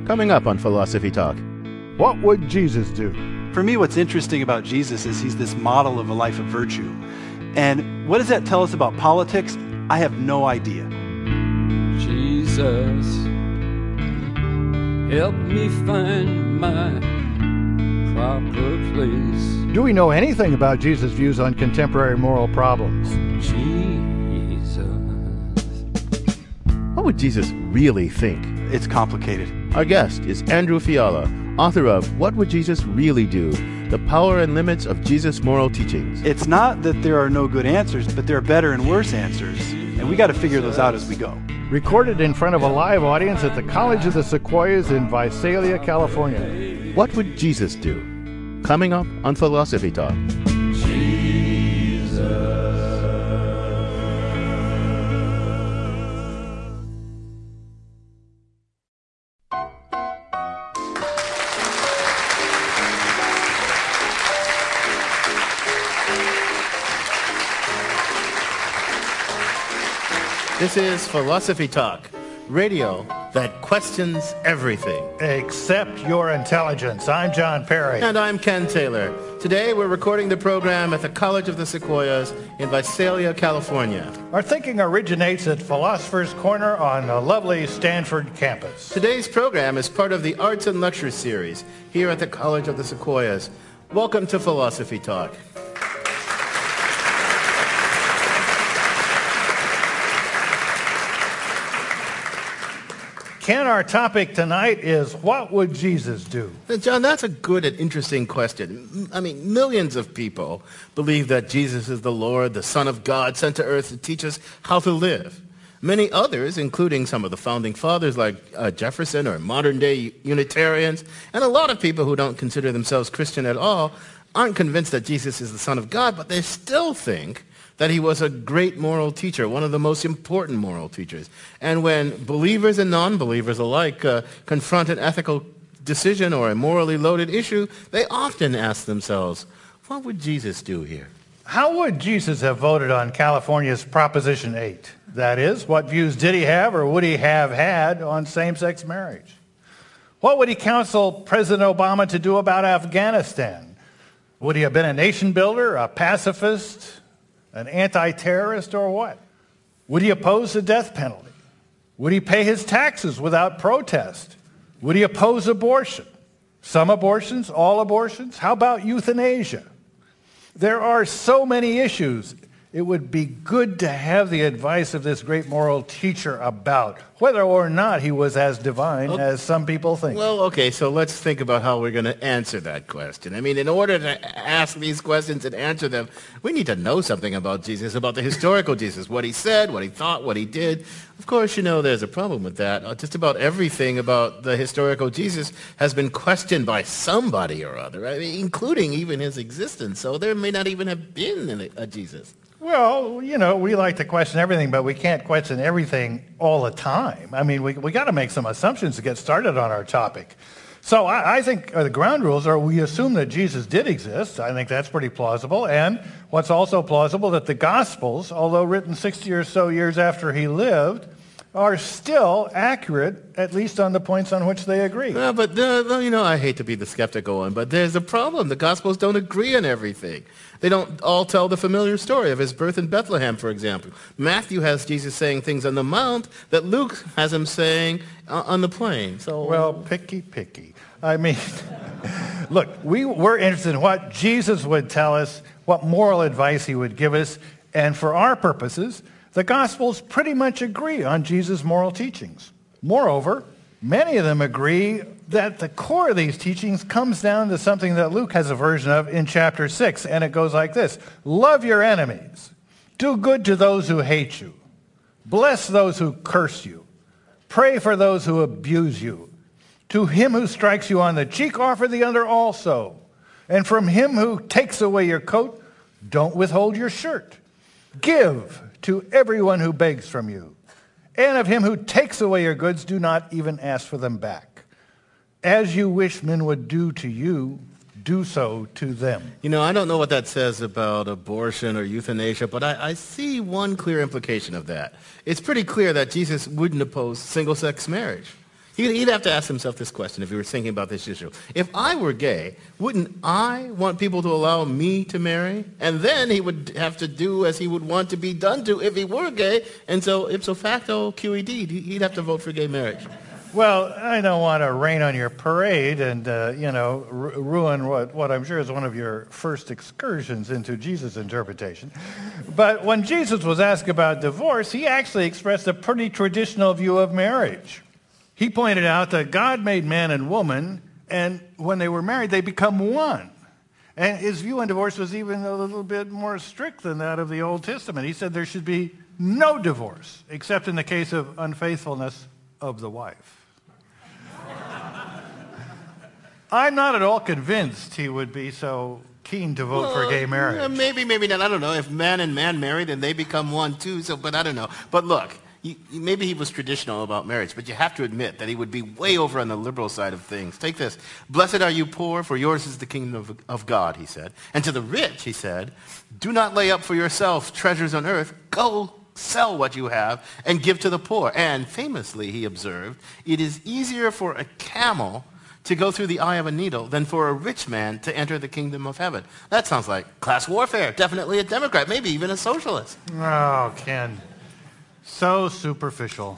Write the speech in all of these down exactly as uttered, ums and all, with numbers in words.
Coming up on Philosophy Talk. What would Jesus do? For me, what's interesting about Jesus is he's this model of a life of virtue. And what does that tell us about politics? I have no idea. Jesus, help me find my proper place. Do we know anything about Jesus' views on contemporary moral problems? Jesus. What would Jesus really think? It's complicated. Our guest is Andrew Fiala, author of What Would Jesus Really Do? The Power and Limits of Jesus' Moral Teachings. It's not that there are no good answers, but there are better and worse answers. And we got to figure those out as we go. Recorded in front of a live audience at the College of the Sequoias in Visalia, California. What would Jesus do? Coming up on Philosophy Talk. This is Philosophy Talk, radio that questions everything. Except your intelligence. I'm John Perry. And I'm Ken Taylor. Today we're recording the program at the College of the Sequoias in Visalia, California. Our thinking originates at Philosopher's Corner on the lovely Stanford campus. Today's program is part of the Arts and Lecture Series here at the College of the Sequoias. Welcome to Philosophy Talk. Ken, our topic tonight is, what would Jesus do? John, that's a good and interesting question. I mean, millions of people believe that Jesus is the Lord, the Son of God, sent to earth to teach us how to live. Many others, including some of the founding fathers like uh, Jefferson or modern-day Unitarians, and a lot of people who don't consider themselves Christian at all, aren't convinced that Jesus is the Son of God, but they still think that he was a great moral teacher, one of the most important moral teachers. And when believers and non-believers alike uh, confront an ethical decision or a morally loaded issue, they often ask themselves, what would Jesus do here? How would Jesus have voted on California's Proposition eight? That is, what views did he have or would he have had on same-sex marriage? What would he counsel President Obama to do about Afghanistan? Would he have been a nation builder, a pacifist, an anti-terrorist, or what? Would he oppose the death penalty? Would he pay his taxes without protest? Would he oppose abortion? Some abortions, all abortions? How about euthanasia? There are so many issues. It would be good to have the advice of this great moral teacher about whether or not he was as divine okay. as some people think. Well, okay, so let's think about how we're going to answer that question. I mean, in order to ask these questions and answer them, we need to know something about Jesus, about the historical Jesus, what he said, what he thought, what he did. Of course, you know, there's a problem with that. Uh, just about everything about the historical Jesus has been questioned by somebody or other, I mean, including even his existence. So there may not even have been a, a Jesus. Well, you know, we like to question everything, but we can't question everything all the time. I mean, we we got to make some assumptions to get started on our topic. So I, I think uh, the ground rules are we assume that Jesus did exist. I think that's pretty plausible. And what's also plausible, that the Gospels, although written sixty or so years after he lived, are still accurate, at least on the points on which they agree. Yeah, but, uh, you know, I hate to be the skeptical one, but there's a problem. The Gospels don't agree on everything. They don't all tell the familiar story of his birth in Bethlehem, for example. Matthew has Jesus saying things on the mount that Luke has him saying uh, on the plain. So, well, picky, picky. I mean, look, we, we're interested in what Jesus would tell us, what moral advice he would give us, and for our purposes, the Gospels pretty much agree on Jesus' moral teachings. Moreover, many of them agree that the core of these teachings comes down to something that Luke has a version of in chapter six, and it goes like this. Love your enemies. Do good to those who hate you. Bless those who curse you. Pray for those who abuse you. To him who strikes you on the cheek, offer the other also. And from him who takes away your coat, don't withhold your shirt. Give to everyone who begs from you. And of him who takes away your goods, do not even ask for them back. As you wish men would do to you, do so to them. You know, I don't know what that says about abortion or euthanasia, but I, I see one clear implication of that. It's pretty clear that Jesus wouldn't oppose single-sex marriage. He'd he'd have to ask himself this question if he were thinking about this issue. If I were gay, wouldn't I want people to allow me to marry? And then he would have to do as he would want to be done to if he were gay. And so ipso facto, Q E D, he'd have to vote for gay marriage. Well, I don't want to rain on your parade and, uh, you know, r- ruin what, what I'm sure is one of your first excursions into Jesus' interpretation. But when Jesus was asked about divorce, he actually expressed a pretty traditional view of marriage. He pointed out that God made man and woman, and when they were married, they become one. And his view on divorce was even a little bit more strict than that of the Old Testament. He said there should be no divorce, except in the case of unfaithfulness of the wife. I'm not at all convinced he would be so keen to vote well, for gay marriage. Uh, maybe, maybe not. I don't know. If man and man marry, then they become one too. So, but I don't know. But look, he, maybe he was traditional about marriage, but you have to admit that he would be way over on the liberal side of things. Take this. Blessed are you poor, for yours is the kingdom of, of God, he said. And to the rich, he said, do not lay up for yourself treasures on earth. Go sell what you have and give to the poor. And famously, he observed, it is easier for a camel to go through the eye of a needle than for a rich man to enter the kingdom of heaven. That sounds like class warfare. Definitely a Democrat, maybe even a socialist. Oh, Ken. So superficial.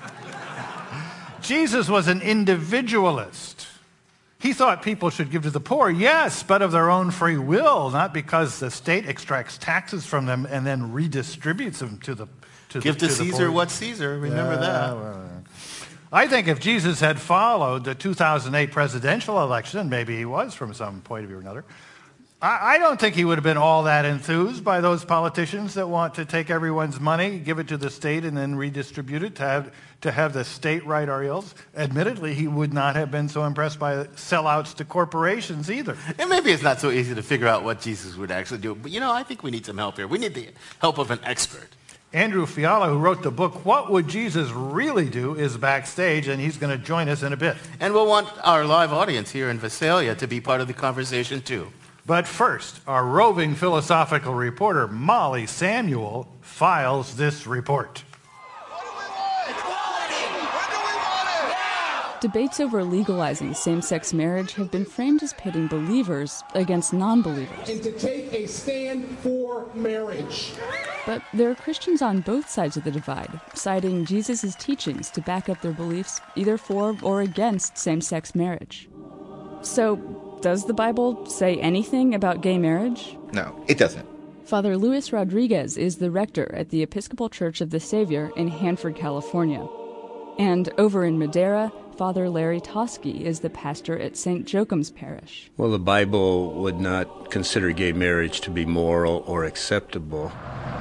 Jesus was an individualist. He thought people should give to the poor, yes, but of their own free will, not because the state extracts taxes from them and then redistributes them to the to Give the, to, to Caesar the what's Caesar. Remember yeah, that. Well, I think if Jesus had followed the two thousand eight presidential election, and maybe he was from some point of view or another, I, I don't think he would have been all that enthused by those politicians that want to take everyone's money, give it to the state, and then redistribute it to have, to have the state write our ills. Admittedly, he would not have been so impressed by sellouts to corporations either. And maybe it's not so easy to figure out what Jesus would actually do. But, you know, I think we need some help here. We need the help of an expert. Andrew Fiala, who wrote the book, What Would Jesus Really Do?, is backstage, and he's going to join us in a bit. And we'll want our live audience here in Visalia to be part of the conversation, too. But first, our roving philosophical reporter, Molly Samuel, files this report. Debates over legalizing same-sex marriage have been framed as pitting believers against non-believers. And to take a stand for marriage. But there are Christians on both sides of the divide, citing Jesus' teachings to back up their beliefs either for or against same-sex marriage. So, does the Bible say anything about gay marriage? No, it doesn't. Father Luis Rodriguez is the rector at the Episcopal Church of the Savior in Hanford, California. And over in Madera, Father Larry Toski is the pastor at Saint Joachim's Parish. Well, the Bible would not consider gay marriage to be moral or acceptable.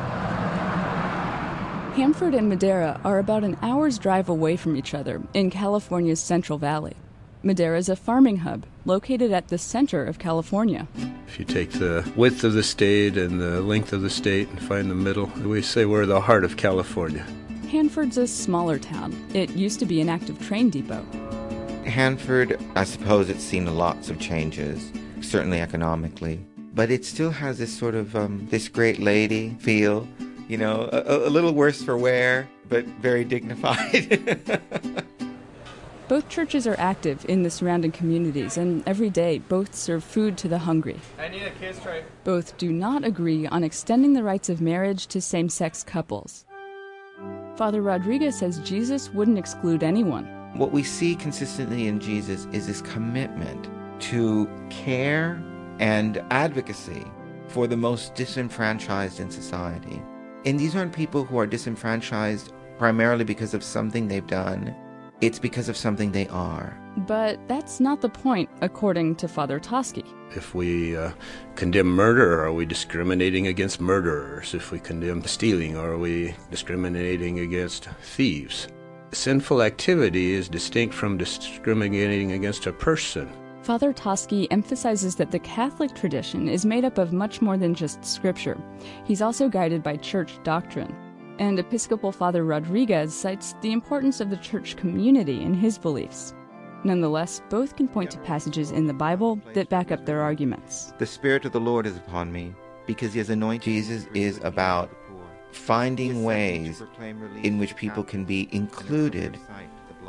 Hanford and Madera are about an hour's drive away from each other in California's Central Valley. Madera is a farming hub located at the center of California. If you take the width of the state and the length of the state and find the middle, we say we're the heart of California. Hanford's a smaller town. It used to be an active train depot. Hanford, I suppose it's seen lots of changes, certainly economically, but it still has this sort of, um, this great lady feel, you know, a, a little worse for wear, but very dignified. Both churches are active in the surrounding communities, and every day both serve food to the hungry. I need a kiss tray. Both do not agree on extending the rights of marriage to same-sex couples. Father Rodriguez says Jesus wouldn't exclude anyone. What we see consistently in Jesus is this commitment to care and advocacy for the most disenfranchised in society. And these aren't people who are disenfranchised primarily because of something they've done. It's because of something they are. But that's not the point, according to Father Toski. If we uh, condemn murder, are we discriminating against murderers? If we condemn stealing, are we discriminating against thieves? Sinful activity is distinct from discriminating against a person. Father Toski emphasizes that the Catholic tradition is made up of much more than just Scripture. He's also guided by church doctrine. And Episcopal Father Rodriguez cites the importance of the church community in his beliefs. Nonetheless, both can point to passages in the Bible that back up their arguments. The Spirit of the Lord is upon me, because he has anointed. Jesus is about finding ways in which people can be included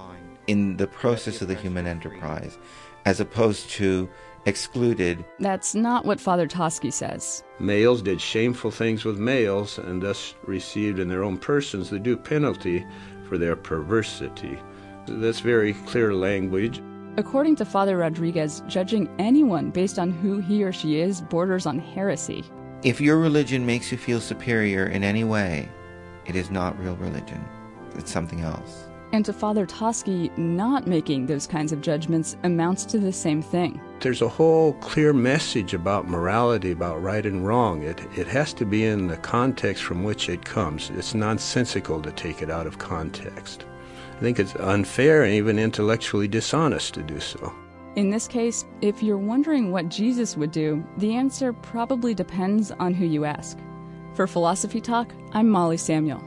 in the process of the human enterprise, as opposed to excluded. That's not what Father Toski says. Males did shameful things with males and thus received in their own persons the due penalty for their perversity. That's very clear language. According to Father Rodriguez, judging anyone based on who he or she is borders on heresy. If your religion makes you feel superior in any way, it is not real religion. It's something else. And to Father Toski, not making those kinds of judgments amounts to the same thing. There's a whole clear message about morality, about right and wrong. It, it has to be in the context from which it comes. It's nonsensical to take it out of context. I think it's unfair and even intellectually dishonest to do so. In this case, if you're wondering what Jesus would do, the answer probably depends on who you ask. For Philosophy Talk, I'm Molly Samuel.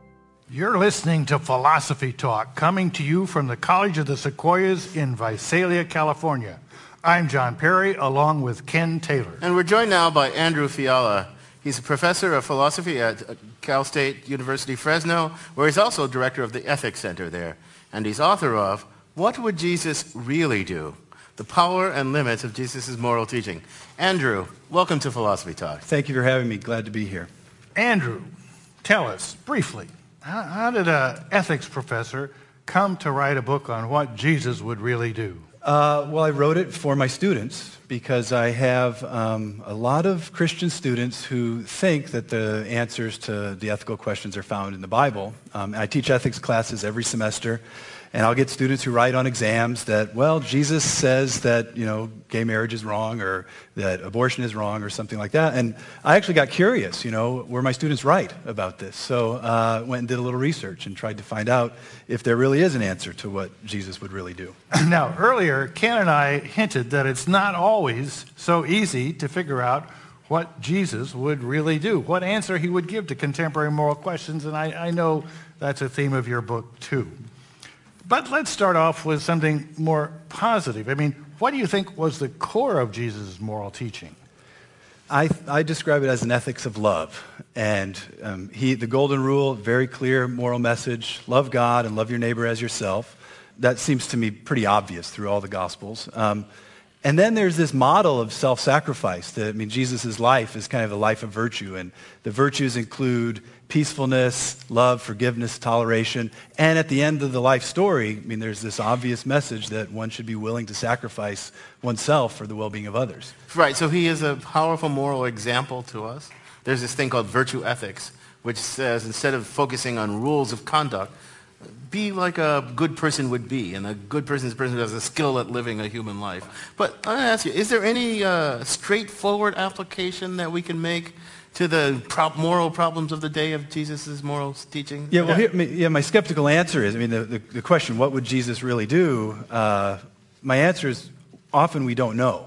You're listening to Philosophy Talk, coming to you from the College of the Sequoias in Visalia, California. I'm John Perry, along with Ken Taylor. And we're joined now by Andrew Fiala. He's a professor of philosophy at Cal State University, Fresno, where he's also director of the Ethics Center there. And he's author of What Would Jesus Really Do? The Power and Limits of Jesus' Moral Teaching. Andrew, welcome to Philosophy Talk. Thank you for having me. Glad to be here. Andrew, tell us briefly, how, how did an ethics professor come to write a book on what Jesus would really do? Uh, well, I wrote it for my students because I have um, a lot of Christian students who think that the answers to the ethical questions are found in the Bible. Um, I teach ethics classes every semester, and I'll get students who write on exams that, well, Jesus says that, you know, gay marriage is wrong or that abortion is wrong or something like that. And I actually got curious, you know, were my students right about this? So I uh, went and did a little research and tried to find out if there really is an answer to what Jesus would really do. Now, earlier, Ken and I hinted that it's not always so easy to figure out what Jesus would really do, what answer he would give to contemporary moral questions, and I, I know that's a theme of your book, too. But let's start off with something more positive. I mean, what do you think was the core of Jesus' moral teaching? I, I describe it as an ethics of love. And um, he, the golden rule, very clear moral message, love God and love your neighbor as yourself. That seems to me pretty obvious through all the Gospels. Um, and then there's this model of self-sacrifice. That, I mean, Jesus' life is kind of a life of virtue. And the virtues include peacefulness, love, forgiveness, toleration. And at the end of the life story, I mean, there's this obvious message that one should be willing to sacrifice oneself for the well-being of others. Right, so he is a powerful moral example to us. There's this thing called virtue ethics, which says instead of focusing on rules of conduct, be like a good person would be, and a good person is a person who has a skill at living a human life. But I want to ask you, is there any uh, straightforward application that we can make to the pro- moral problems of the day of Jesus' moral teaching? Yeah, well, here, yeah, my skeptical answer is, I mean, the, the, the question, what would Jesus really do? Uh, my answer is, often we don't know.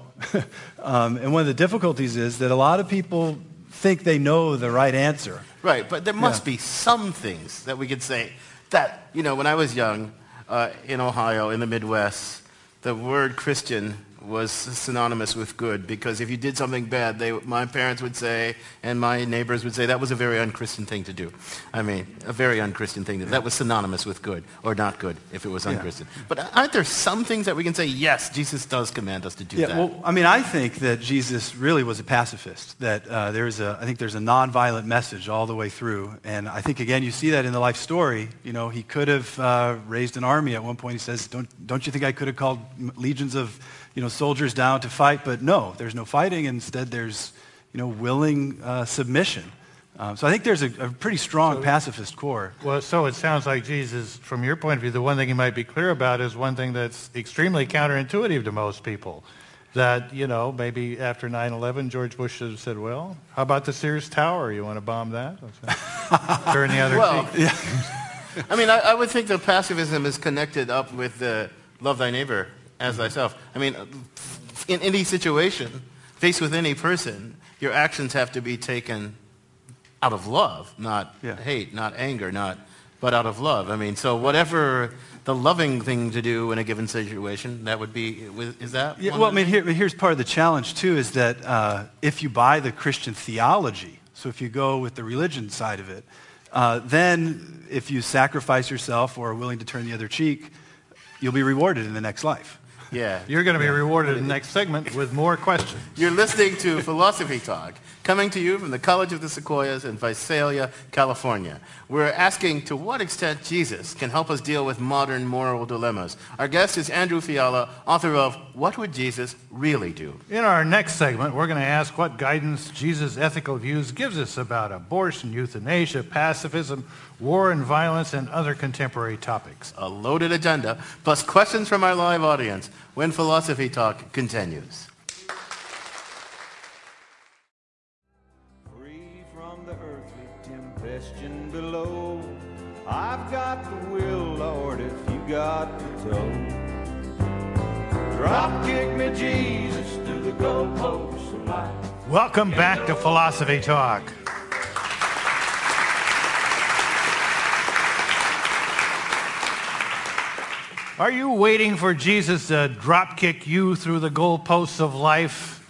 um, and one of the difficulties is that a lot of people think they know the right answer. Right, but there must Yeah. be some things that we could say that, you know, when I was young uh, in Ohio, in the Midwest, the word Christian was synonymous with good, because if you did something bad, they, my parents would say, and my neighbors would say, that was a very unchristian thing to do. I mean, a very unchristian thing to do. That was synonymous with good, or not good, if it was unchristian. Yeah. But aren't there some things that we can say, yes, Jesus does command us to do yeah, that? Well, I mean, I think that Jesus really was a pacifist, that uh, there's a, I think there's a nonviolent message all the way through. And I think, again, you see that in the life story. You know, he could have uh, raised an army. At one point he says, don't, don't you think I could have called legions of you know, soldiers down to fight? But no, there's no fighting. Instead, there's, you know, willing uh, submission. Um, so I think there's a, a pretty strong so, pacifist core. Well, so it sounds like Jesus, from your point of view, the one thing he might be clear about is one thing that's extremely counterintuitive to most people. That, you know, maybe after nine eleven, George Bush should have said, well, how about the Sears Tower? You want to bomb that? Turn the other well, cheek. Yeah. I mean, I, I would think that pacifism is connected up with the love thy neighbor as thyself. I mean, in any situation, faced with any person, your actions have to be taken out of love, not yeah. hate, not anger, not, but out of love. I mean, so whatever the loving thing to do in a given situation, that would be, is that? Yeah, well, I mean, here, here's part of the challenge, too, is that uh, if you buy the Christian theology, so if you go with the religion side of it, uh, then if you sacrifice yourself or are willing to turn the other cheek, you'll be rewarded in the next life. Yeah. You're going to be rewarded in the next segment with more questions. You're listening to Philosophy Talk, coming to you from the College of the Sequoias in Visalia, California. We're asking to what extent Jesus can help us deal with modern moral dilemmas. Our guest is Andrew Fiala, author of What Would Jesus Really Do? In our next segment, we're going to ask what guidance Jesus' ethical views gives us about abortion, euthanasia, pacifism, war and violence, and other contemporary topics. A loaded agenda, plus questions from our live audience when Philosophy Talk continues. Free from the earthly tempestion below, I've got the will, Lord, if you got the toe. Drop kick me, Jesus, through the goalposts of life. Welcome back to Philosophy Talk. Are you waiting for Jesus to drop kick you through the goalposts of life?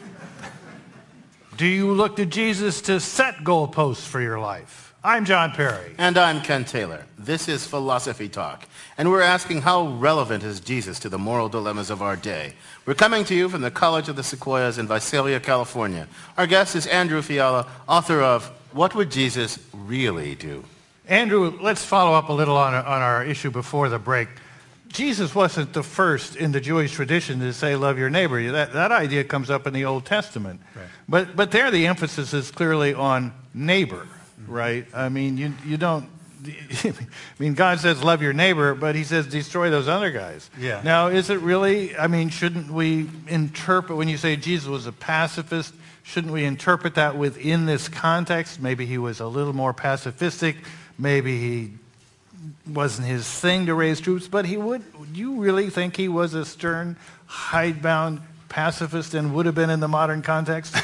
Do you look to Jesus to set goalposts for your life? I'm John Perry. And I'm Ken Taylor. This is Philosophy Talk. And we're asking, how relevant is Jesus to the moral dilemmas of our day? We're coming to you from the College of the Sequoias in Visalia, California. Our guest is Andrew Fiala, author of What Would Jesus Really Do? Andrew, let's follow up a little on, on our issue before the break. Jesus wasn't the first in the Jewish tradition to say, love your neighbor. That, that idea comes up in the Old Testament. Right. But, but there the emphasis is clearly on neighbor, mm-hmm. right? I mean, you, you don't, I mean, God says love your neighbor, but he says destroy those other guys. Yeah. Now, is it really, I mean, shouldn't we interpret, when you say Jesus was a pacifist, shouldn't we interpret that within this context? Maybe he was a little more pacifistic. Maybe he wasn't his thing to raise troops, but he would, do you really think he was a stern, hidebound pacifist and would have been in the modern context?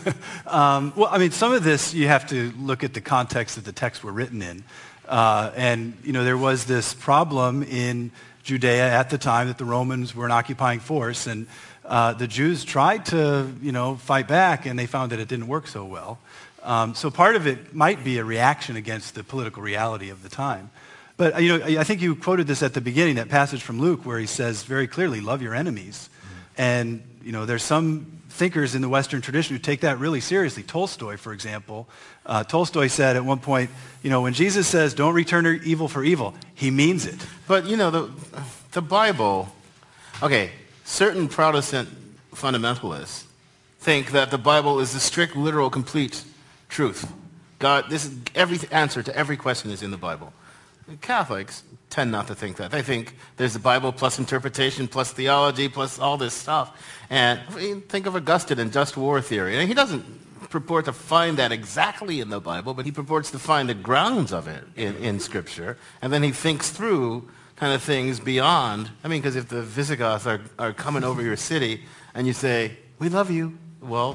um, well, I mean, some of this you have to look at the context that the texts were written in. Uh, and, you know, there was this problem in Judea at the time that the Romans were an occupying force, and uh, the Jews tried to, you know, fight back, and they found that it didn't work so well. Um, so part of it might be a reaction against the political reality of the time. But, you know, I think you quoted this at the beginning, that passage from Luke where he says very clearly, love your enemies. Mm-hmm. And, you know, there's some thinkers in the Western tradition who take that really seriously. Tolstoy, for example. Uh, Tolstoy said at one point, you know, when Jesus says, don't return evil for evil, he means it. But, you know, the, the Bible, okay, certain Protestant fundamentalists think that the Bible is the strict, literal, complete truth. God, this is every answer to every question is in the Bible. Catholics tend not to think that. They think there's the Bible plus interpretation plus theology plus all this stuff. And think of Augustine and just war theory. And he doesn't purport to find that exactly in the Bible, but he purports to find the grounds of it in, in Scripture. And then he thinks through kind of things beyond. I mean, because if the Visigoths are, are coming over your city and you say, we love you, well,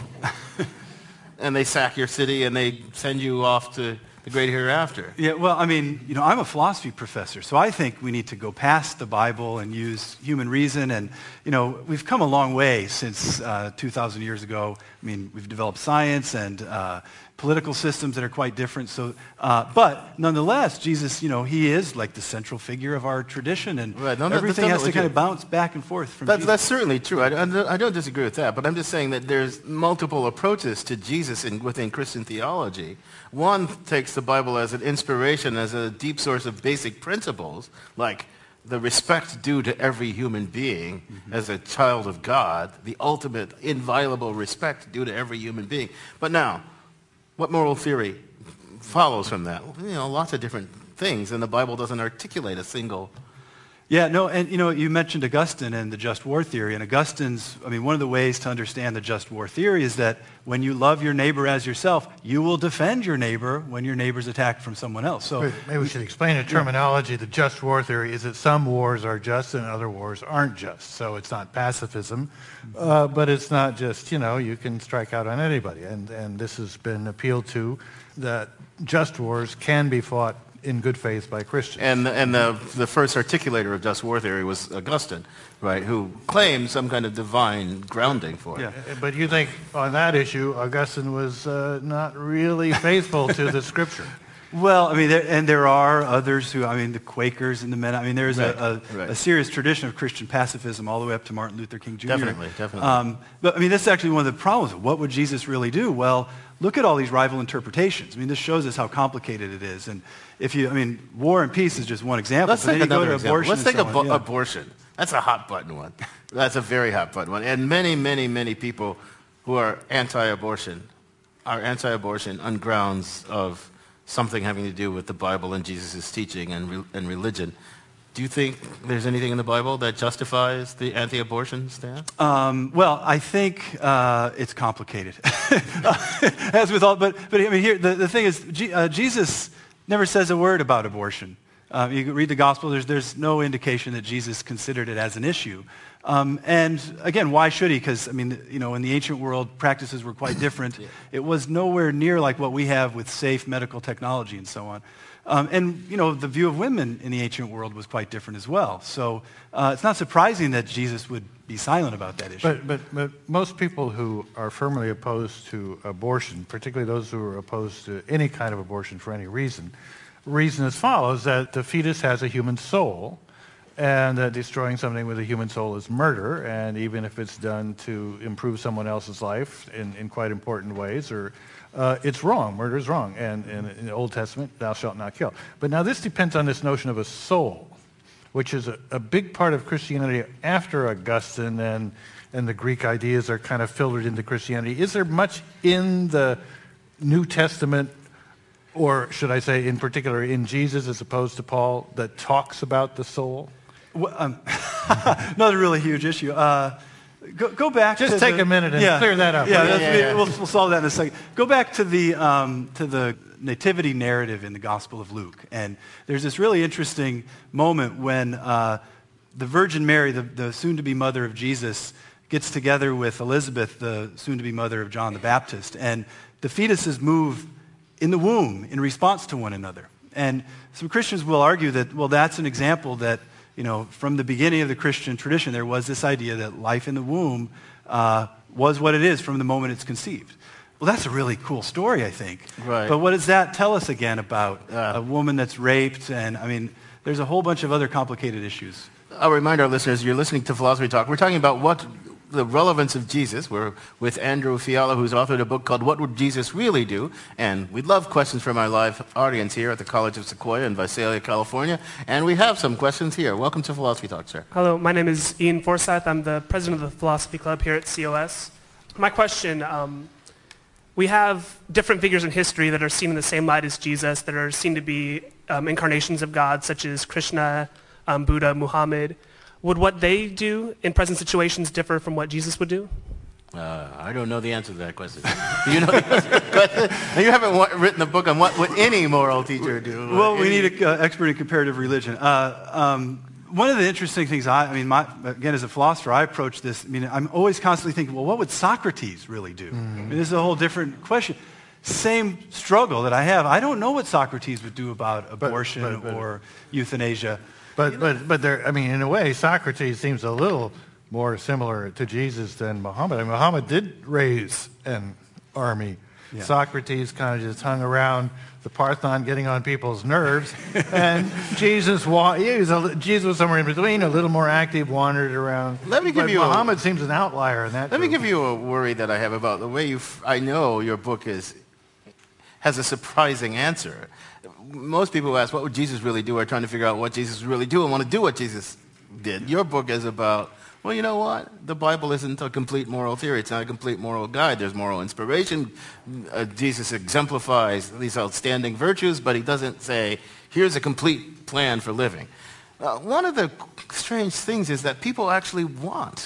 and they sack your city and they send you off to the great hereafter. Yeah, well, I mean, you know, I'm a philosophy professor, so I think we need to go past the Bible and use human reason. And, you know, we've come a long way since uh, two thousand years ago. I mean, we've developed science and uh, political systems that are quite different. So, uh, but nonetheless, Jesus, you know, he is like the central figure of our tradition, and right. no, everything has to kind you. of bounce back and forth from that, Jesus. That's certainly true. I, I don't disagree with that, but I'm just saying that there's multiple approaches to Jesus in, within Christian theology. One takes the Bible as an inspiration, as a deep source of basic principles, like the respect due to every human being mm-hmm. as a child of God, the ultimate inviolable respect due to every human being. But now, what moral theory follows from that? You know, lots of different things, and the Bible doesn't articulate a single. Yeah, no, and you know, you mentioned Augustine and the just war theory, and Augustine's, I mean, one of the ways to understand the just war theory is that when you love your neighbor as yourself, you will defend your neighbor when your neighbor's attacked from someone else. So maybe we should explain the terminology. The just war theory is that some wars are just and other wars aren't just. So it's not pacifism, uh, but it's not just, you know, you can strike out on anybody. And, and this has been appealed to, that just wars can be fought in good faith by Christians. And, and the, the first articulator of just war theory was Augustine, right, who claimed some kind of divine grounding for it. Yeah. But you think on that issue, Augustine was uh, not really faithful to the Scripture. Well, I mean, there, and there are others who, I mean, the Quakers and the Men. I mean, there's Right, a, a, right. a serious tradition of Christian pacifism all the way up to Martin Luther King Junior Definitely, definitely. Um, but, I mean, that's actually one of the problems. What would Jesus really do? Well, look at all these rival interpretations. I mean, this shows us how complicated it is. And if you, I mean, war and peace is just one example. Let's but take then you go another to example. abortion Let's and take so abo- on, yeah. abortion. That's a hot button one. That's a very hot button one. And many, many, many people who are anti-abortion are anti-abortion on grounds of something having to do with the Bible and Jesus' teaching and, re- and religion. Do you think there's anything in the Bible that justifies the anti-abortion stance? Um, well, I think uh, it's complicated, as with all. But but I mean, here the, the thing is, G, uh, Jesus never says a word about abortion. Um, you can read the gospel. There's there's no indication that Jesus considered it as an issue. Um, and again, why should he? Because I mean, you know, in the ancient world, practices were quite different. Yeah. It was nowhere near like what we have with safe medical technology and so on. Um, and, you know, the view of women in the ancient world was quite different as well. So uh, it's not surprising that Jesus would be silent about that issue. But, but, but most people who are firmly opposed to abortion, particularly those who are opposed to any kind of abortion for any reason, reason as follows, that the fetus has a human soul, and that destroying something with a human soul is murder, and even if it's done to improve someone else's life in, in quite important ways, or uh, it's wrong. Murder is wrong. And, and in the Old Testament, thou shalt not kill. But now this depends on this notion of a soul, which is a, a big part of Christianity after Augustine, and, and the Greek ideas are kind of filtered into Christianity. Is there much in the New Testament, or should I say in particular in Jesus as opposed to Paul, that talks about the soul? Well, um, another really huge issue. Uh, go, go back. Just to take the, a minute and yeah, clear that up. Yeah, Yeah, that's, yeah, yeah. We'll, we'll solve that in a second. Go back to the um, to the nativity narrative in the Gospel of Luke, and there's this really interesting moment when uh, the Virgin Mary, the, the soon-to-be mother of Jesus, gets together with Elizabeth, the soon-to-be mother of John the Baptist, and the fetuses move in the womb in response to one another. And some Christians will argue that, well, that's an example that, you know, from the beginning of the Christian tradition, there was this idea that life in the womb uh, was what it is from the moment it's conceived. Well, that's a really cool story, I think. Right. But what does that tell us again about Uh. a woman that's raped? And, I mean, there's a whole bunch of other complicated issues. I'll remind our listeners, you're listening to Philosophy Talk. We're talking about what the relevance of Jesus. We're with Andrew Fiala, who's authored a book called What Would Jesus Really Do? And we'd love questions from our live audience here at the College of Sequoia in Visalia, California. And we have some questions here. Welcome to Philosophy Talk, sir. Hello, my name is Ian Forsyth. I'm the president of the Philosophy Club here at C O S. My question, um, we have different figures in history that are seen in the same light as Jesus, that are seen to be um, incarnations of God, such as Krishna, um, Buddha, Muhammad. Would what they do in present situations differ from what Jesus would do? Uh, I don't know the answer to that question. Do you know the answer to that question? You haven't wa- written a book on what would any moral teacher do. Well, we Any- need an uh, expert in comparative religion. Uh, um, one of the interesting things, I, I mean, my, again, as a philosopher, I approach this, I mean, I'm always constantly thinking, well, what would Socrates really do? Mm-hmm. I mean, this is a whole different question. Same struggle that I have. I don't know what Socrates would do about abortion but, but, or euthanasia. But, but, but there, I mean, in a way, Socrates seems a little more similar to Jesus than Muhammad. I mean, Muhammad did raise an army. Yeah. Socrates kind of just hung around the Parthenon getting on people's nerves. And Jesus, wa- he was a, Jesus was somewhere in between, a little more active, wandered around. Let me give but you Muhammad a, seems an outlier in that Let group. me give you a worry that I have about the way you, f- I know your book is, has a surprising answer. Most people who ask, what would Jesus really do, are trying to figure out what Jesus would really do and want to do what Jesus did. Your book is about, well, you know what? The Bible isn't a complete moral theory. It's not a complete moral guide. There's moral inspiration. Uh, Jesus exemplifies these outstanding virtues, but he doesn't say, here's a complete plan for living. Uh, one of the strange things is that people actually want.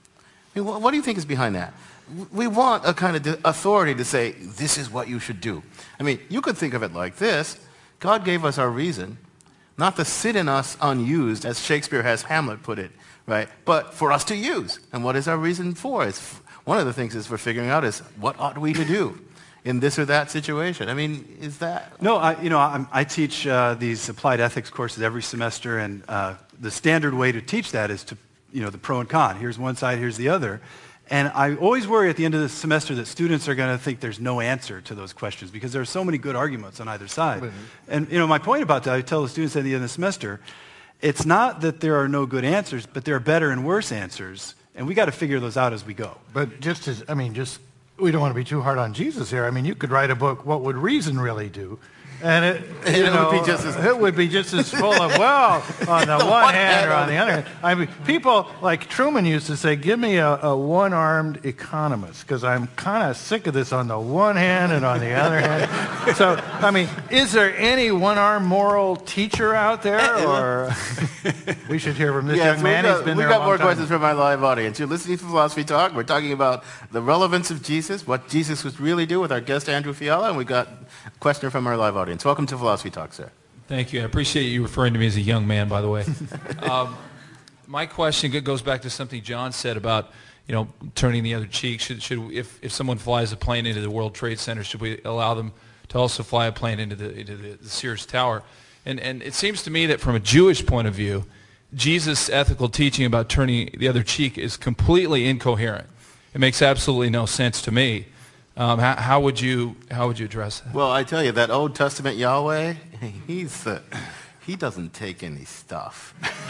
I mean, what, what do you think is behind that? We want a kind of authority to say, this is what you should do. I mean, you could think of it like this. God gave us our reason, not to sit in us unused, as Shakespeare has Hamlet put it, right? But for us to use. And what is our reason for? It's, one of the things is for figuring out is, what ought we to do in this or that situation? I mean, is that... No, I, you know, I, I teach uh, these applied ethics courses every semester, and uh, the standard way to teach that is to, you know, the pro and con. Here's one side, here's the other. And I always worry at the end of the semester that students are going to think there's no answer to those questions because there are so many good arguments on either side. Mm-hmm. And you know, my point about that, I tell the students at the end of the semester, it's not that there are no good answers, but there are better and worse answers. And we got to figure those out as we go. But just as, I mean, just, we don't want to be too hard on Jesus here. I mean, you could write a book, What Would Reason Really Do? And it, you it know, would be just as it would be just as full of, well, on the, the one, one hand or on the other hand. I mean, people like Truman used to say, give me a, a one-armed economist, because I'm kind of sick of this on the one hand and on the other hand. So, I mean, is there any one-armed moral teacher out there? Or we should hear from this yes, young man. Got, He's been we've there got a more long time. questions from our live audience. You're listening to Philosophy Talk. We're talking about the relevance of Jesus, what Jesus would really do with our guest, Andrew Fiala, and we've got a question from our live audience. Welcome to Philosophy Talk, sir. Thank you. I appreciate you referring to me as a young man, by the way. um, my question goes back to something John said about, you know, turning the other cheek. Should, should if, if someone flies a plane into the World Trade Center, should we allow them to also fly a plane into the, into the, the Sears Tower? And, and it seems to me that from a Jewish point of view, Jesus' ethical teaching about turning the other cheek is completely incoherent. It makes absolutely no sense to me. Um, how, how would you how would you address that? Well, I tell you, that Old Testament Yahweh, he's uh, he doesn't take any stuff.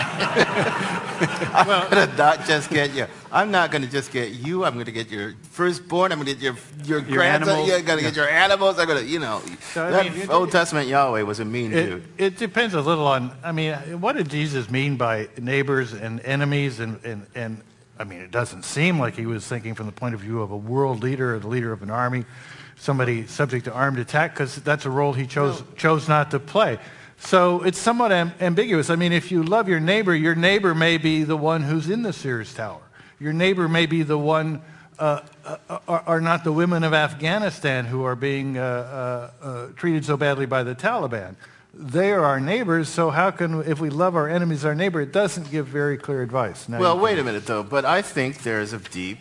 I'm well, going to not just get you. I'm not going to just get you. I'm going to get your firstborn. I'm going to get your your, your grandson. You're going to get your animals. I'm going to, you know, so, that mean, Old it, Testament Yahweh was a mean it, dude. It depends a little on. I mean, what did Jesus mean by neighbors and enemies and and and. I mean, it doesn't seem like he was thinking from the point of view of a world leader or the leader of an army, somebody subject to armed attack, because that's a role he chose no. chose not to play. So it's somewhat am- ambiguous. I mean, if you love your neighbor, your neighbor may be the one who's in the Sears Tower. Your neighbor may be the one, uh, uh, are, are not the women of Afghanistan who are being uh, uh, uh, treated so badly by the Taliban. They are our neighbors, so how can, if we love our enemies, our neighbor, it doesn't give very clear advice. Now well, wait a minute, though, but I think there's a deep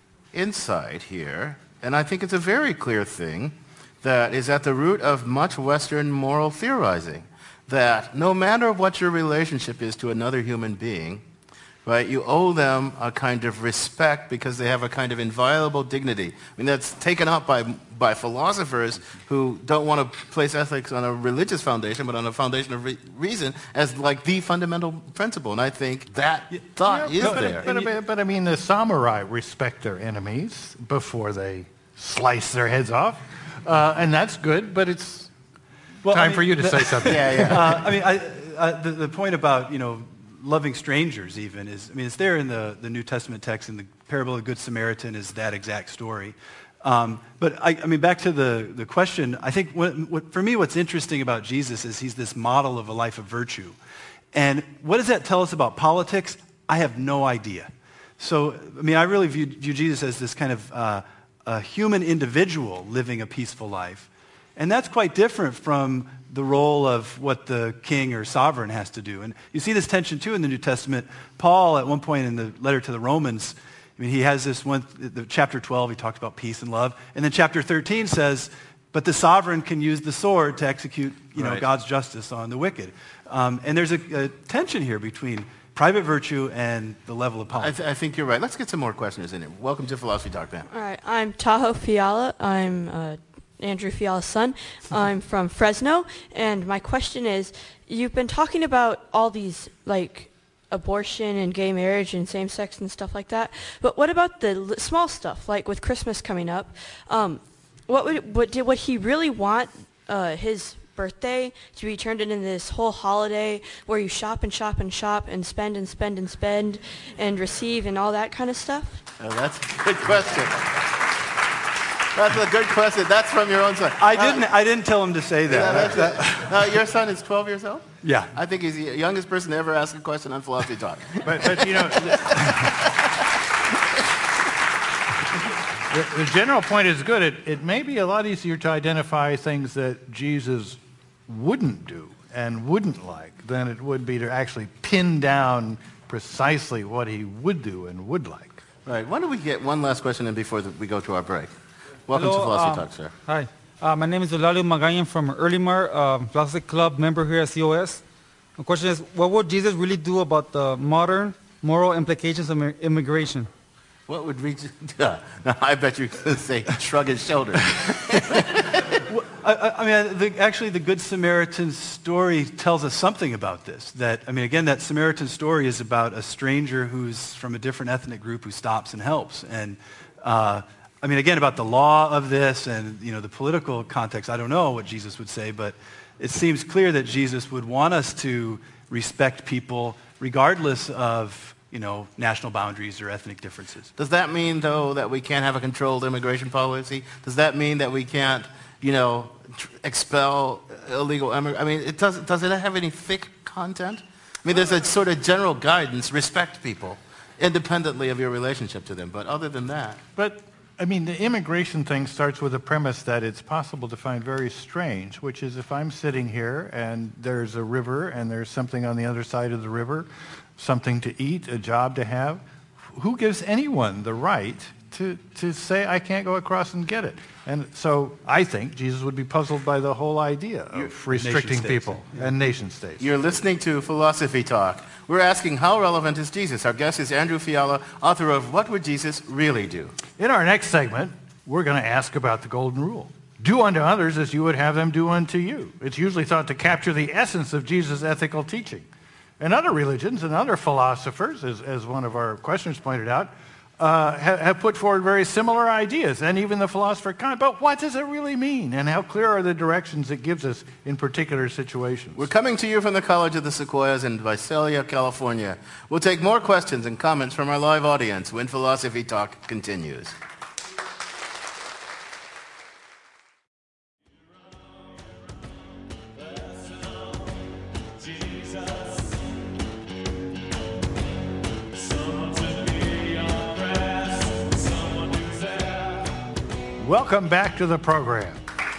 insight here, and I think it's a very clear thing that is at the root of much Western moral theorizing, that no matter what your relationship is to another human being, right, you owe them a kind of respect because they have a kind of inviolable dignity. I mean, that's taken up by by philosophers who don't want to place ethics on a religious foundation, but on a foundation of re- reason as like the fundamental principle. And I think that yeah, thought yeah, is but, there. But, but, but I mean, the samurai respect their enemies before they slice their heads off. Uh, and that's good, but it's well, time I mean, for you to the, say something. Yeah, yeah. Uh, I mean, I, uh, the, the point about, you know, loving strangers even is, I mean, it's there in the, the New Testament text, in the parable of the Good Samaritan is that exact story. Um, but I, I mean, back to the, the question, I think what, what, for me what's interesting about Jesus is he's this model of a life of virtue. And what does that tell us about politics? I have no idea. So, I mean, I really view, view Jesus as this kind of uh, a human individual living a peaceful life. And that's quite different from the role of what the king or sovereign has to do. And you see this tension too in the New Testament. Paul, at one point in the letter to the Romans, I mean, he has this one, the chapter twelve, he talks about peace and love. And then chapter thirteen says, but the sovereign can use the sword to execute, you know, right. God's justice on the wicked. Um, and there's a, a tension here between private virtue and the level of politics. I, th- I think you're right. Let's get some more questioners in here. Welcome to Philosophy Talk, then. All right, I'm Tahoe Fiala. I'm uh, Andrew Fiala's son. I'm from Fresno, and my question is, you've been talking about all these, like, abortion and gay marriage and same-sex and stuff like that, but what about the l- small stuff, like with Christmas coming up? Um, what would what did would he really want uh, his birthday to be turned into this whole holiday where you shop and shop and shop and spend and spend and spend and receive and all that kind of stuff? Oh, that's a good question. That's a good question. That's from your own son. I didn't. Uh, I didn't tell him to say that. Yeah, that's uh, your son is twelve years old. Yeah. I think he's the youngest person to ever ask a question on Philosophy Talk. but, but you know, the, the general point is good. It, it may be a lot easier to identify things that Jesus wouldn't do and wouldn't like than it would be to actually pin down precisely what he would do and would like. Right. Why don't we get one last question in before the, we go to our break? Welcome Hello, to Philosophy um, Talk, sir. Hi. Uh, my name is Eulalia Magayan from Earlimar, um, Philosophy Club member here at C O S. The question is, what would Jesus really do about the modern moral implications of immigration? What would reach? Uh, now, I bet you're going to say shrug his shoulders. Well, I, I mean, the, actually, the Good Samaritan story tells us something about this. That, I mean, again, that Samaritan story is about a stranger who's from a different ethnic group who stops and helps. And, uh, I mean, again, about the law of this and, you know, the political context, I don't know what Jesus would say, but it seems clear that Jesus would want us to respect people regardless of, you know, national boundaries or ethnic differences. Does that mean, though, that we can't have a controlled immigration policy? Does that mean that we can't, you know, tr- expel illegal immigrants? I mean, it does, does it have any thick content? I mean, there's a sort of general guidance, respect people, independently of your relationship to them. But other than that... But, I mean, the immigration thing starts with a premise that it's possible to find very strange, which is if I'm sitting here and there's a river and there's something on the other side of the river, something to eat, a job to have, who gives anyone the right to, to say I can't go across and get it? And so I think Jesus would be puzzled by the whole idea of restricting people yeah. and nation states. You're listening to Philosophy Talk. We're asking, how relevant is Jesus? Our guest is Andrew Fiala, author of What Would Jesus Really Do? In our next segment, we're going to ask about the Golden Rule. Do unto others as you would have them do unto you. It's usually thought to capture the essence of Jesus' ethical teaching. And other religions and other philosophers, as, as one of our questioners pointed out, uh, have, have put forward very similar ideas, and even the philosopher Kant. But what does it really mean, and how clear are the directions it gives us in particular situations? We're coming to you from the College of the Sequoias in Visalia, California. We'll take more questions and comments from our live audience when Philosophy Talk continues. Welcome back to the program.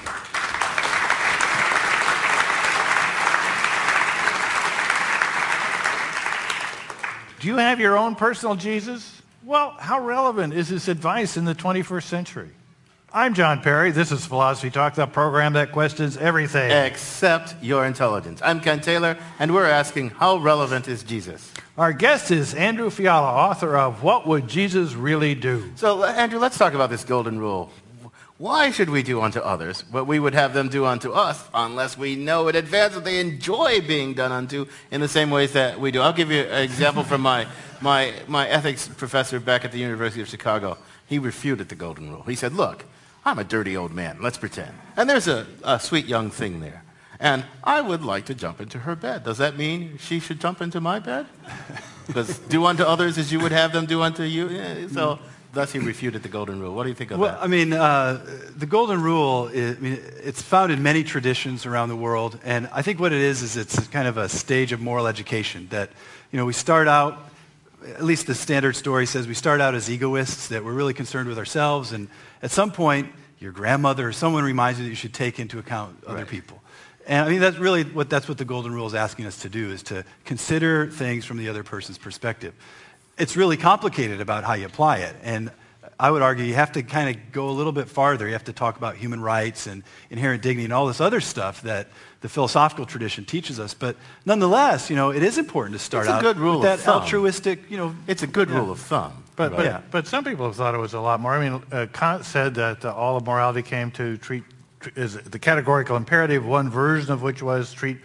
Do you have your own personal Jesus? Well, how relevant is his advice in the twenty-first century? I'm John Perry. This is Philosophy Talk, the program that questions everything except your intelligence. I'm Ken Taylor, and we're asking, how relevant is Jesus? Our guest is Andrew Fiala, author of What Would Jesus Really Do? So, Andrew, let's talk about this golden rule. Why should we do unto others what we would have them do unto us unless we know in advance that they enjoy being done unto in the same ways that we do? I'll give you an example from my, my, my ethics professor back at the University of Chicago. He refuted the golden rule. He said, look, I'm a dirty old man, let's pretend. And there's a, a sweet young thing there. And I would like to jump into her bed. Does that mean she should jump into my bed? Because do unto others as you would have them do unto you. Yeah, so thus he refuted the golden rule. What do you think of well, that? Well, I mean, uh, the golden rule, is, I mean, it's found in many traditions around the world. And I think what it is is it's kind of a stage of moral education that, you know, we start out, at least the standard story says, we start out as egoists, that we're really concerned with ourselves. And at some point, your grandmother or someone reminds you that you should take into account other right. people. And I mean, that's really what, that's what the golden rule is asking us to do, is to consider things from the other person's perspective. It's really complicated about how you apply it. And I would argue you have to kind of go a little bit farther. You have to talk about human rights and inherent dignity and all this other stuff that the philosophical tradition teaches us. But nonetheless, you know, it is important to start it's a out good rule with that of thumb. altruistic, you know. It's a good yeah. rule of thumb. But, right. but, yeah. but some people have thought it was a lot more. I mean, uh, Kant said that uh, all of morality came to treat, tr- is the categorical imperative, one version of which was treat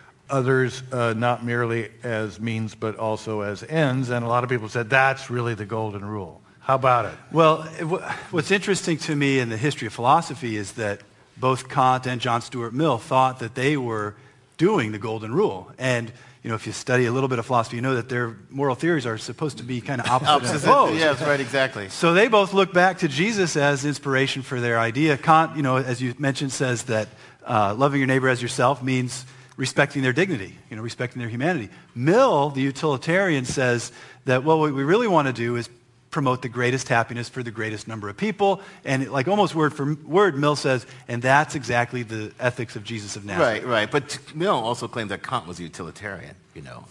others uh, not merely as means but also as ends. And a lot of people said that's really the golden rule. How about it? Well, it, what's interesting to me in the history of philosophy is that both Kant and John Stuart Mill thought that they were doing the golden rule. And you know, if you study a little bit of philosophy, you know that their moral theories are supposed to be kind of opposite. Opposite, opposed. yeah, that's right, exactly. So they both look back to Jesus as inspiration for their idea. Kant, you know, as you mentioned, says that uh, loving your neighbor as yourself means respecting their dignity, you know, respecting their humanity. Mill, the utilitarian, says that, well, what we really want to do is promote the greatest happiness for the greatest number of people. And it, like almost word for word, Mill says, and that's exactly the ethics of Jesus of Nazareth. Right, right. But Mill also claimed that Kant was utilitarian, you know.